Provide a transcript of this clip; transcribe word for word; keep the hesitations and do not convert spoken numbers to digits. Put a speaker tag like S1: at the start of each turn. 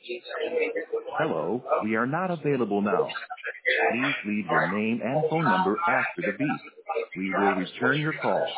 S1: Hello, we are not available now. Please leave your name and phone number after the beep. We will return your call.